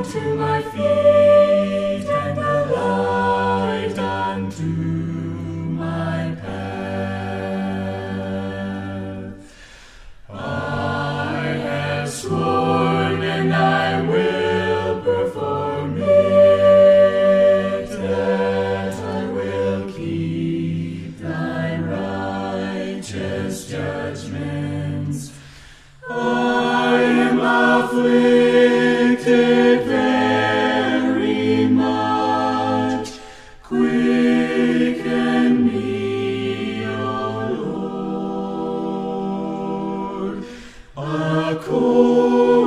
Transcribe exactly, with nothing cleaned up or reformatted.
to my feet and a light unto my path. I have sworn and I will perform it, that I will keep thy righteous judgments. I am afflicted very much. Quicken me, O Lord, according